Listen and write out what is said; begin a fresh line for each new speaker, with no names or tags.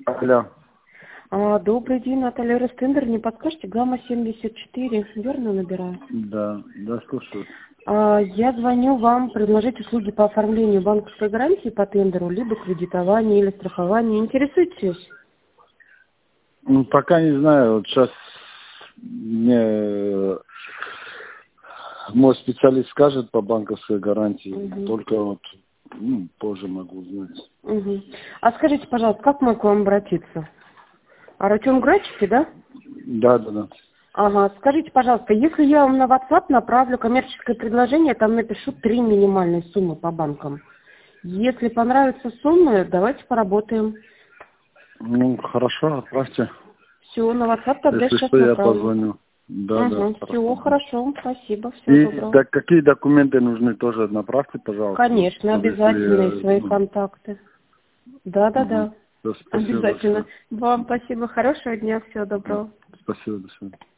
Алло.
Добрый день, Наталья Ростендер. Не подскажете, гамма 74, верно набираю?
Да, слушаю.
Я звоню вам предложить услуги по оформлению банковской гарантии по тендеру, либо кредитование или страхование. Интересуетесь?
Ну, пока не знаю. Вот сейчас мне мой специалист скажет по банковской гарантии. Только вот позже могу узнать.
А скажите, пожалуйста, как мы к вам обратиться? Артем Грачевский, да?
Да.
Ага, скажите, пожалуйста, если я вам на WhatsApp направлю коммерческое предложение, там напишу 3 минимальные суммы по банкам. Если понравятся суммы, давайте поработаем.
Ну, хорошо, отправьте.
Все, на WhatsApp тогда
Если
сейчас
что, я
направлю.
позвоню. Да,
Все, хорошо, спасибо, всего
И
доброго.
какие документы нужны, тоже направьте, пожалуйста.
Конечно,
Чтобы
обязательно, и свои
если,
контакты. Да.
Всё, спасибо
Обязательно.
большое.
Вам спасибо, хорошего дня, всего доброго.
Спасибо, до свидания.